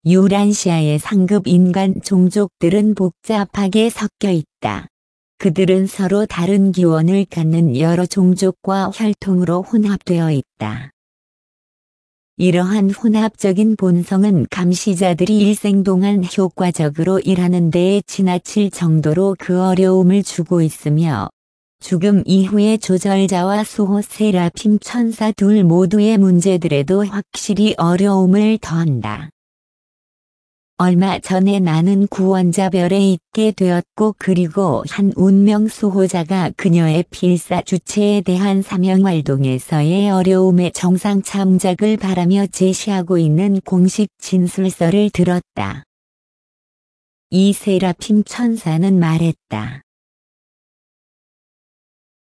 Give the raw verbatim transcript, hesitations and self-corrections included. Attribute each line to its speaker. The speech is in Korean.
Speaker 1: 유란시아의 상급 인간 종족들은 복잡하게 섞여 있다. 그들은 서로 다른 기원을 갖는 여러 종족과 혈통으로 혼합되어 있다. 이러한 혼합적인 본성은 감시자들이 일생 동안 효과적으로 일하는 데에 지나칠 정도로 그 어려움을 주고 있으며 죽음 이후의 조절자와 수호 세라핌 천사 둘 모두의 문제들에도 확실히 어려움을 더한다. 얼마 전에 나는 구원자별에 있게 되었고 그리고 한 운명 수호자가 그녀의 필사 주체에 대한 사명활동에서의 어려움의 정상 참작을 바라며 제시하고 있는 공식 진술서를 들었다. 이 세라핌 천사는 말했다.